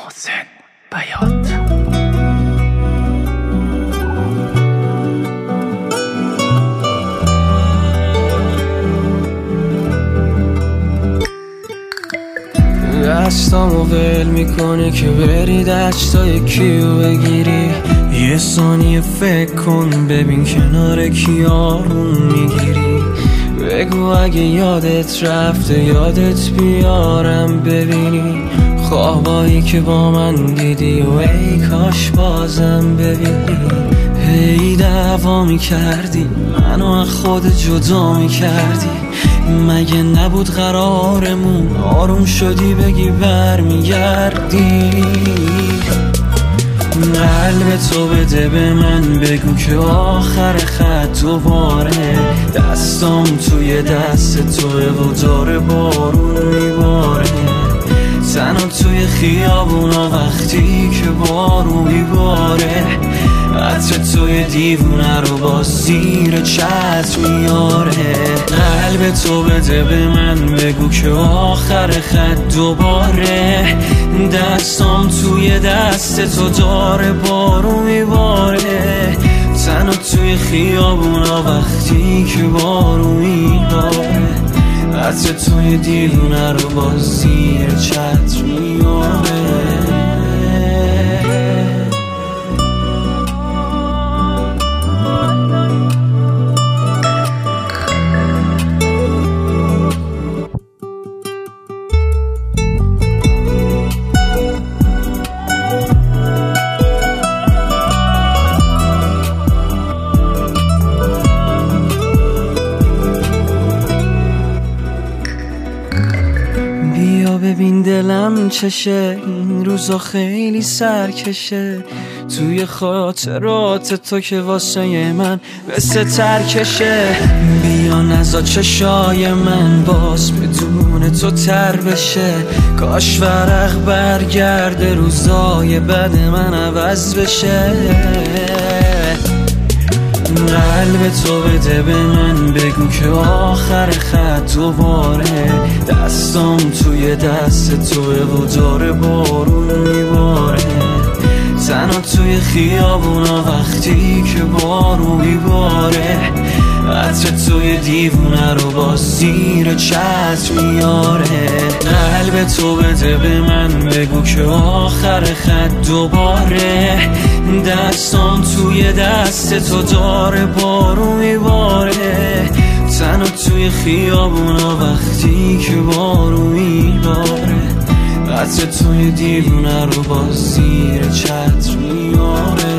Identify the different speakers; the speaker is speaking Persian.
Speaker 1: محسن بیات. دستامو ول میکنه که بری دستای کیو بگیری. یه ثانیه فکر کن ببین کنار کی آروم میگیری. بگو اگه یادت رفته یادت بیارم ببینی. خوابایی که با من دیدی و ای کاش بازم ببینی. هی دعوا میکردی منو از خود جدا میکردی. مگه نبود قرارمون آروم شدی بگی برمیگردی. قلب تو بده به من بگو که آخر خط دوباره. دستام توی دست توه و داره بارون میباره. تنها توی خیابونا وقتی که بارون میباره. عطر توی دیوونه رو با زیر چتر میاره. قلب تو بده به من بگو که آخر خط دوباره. دستام توی دست تو داره بارون میباره. تنها توی خیابونا وقتی که بارون میباره. عطر توی دیوونه رو با زیر چتر میاره. بیا ببین دلم چشه این روزا خیلی سرکشه. توی خاطرات تو که واسه من مثل ترکشه. بیا نزا چشای من باز بدون تو تر بشه. کاش ورق برگرده روزای بد من عوض بشه. قلب تو بده به من بگو که آخر خط دوباره. دستام توی دست توه و داره بارون میباره. تنها توی خیابونا وقتی که بارون میباره. عطر توی دیوونه رو با زیر چتر میاره. قلب تو بده به من بگو که آخر خط دوباره. دستام توی دست تو داره بارون میباره. تنها توی خیابونا وقتی که بارون میباره. عطر توی دیوونه رو با زیر چتر میاره.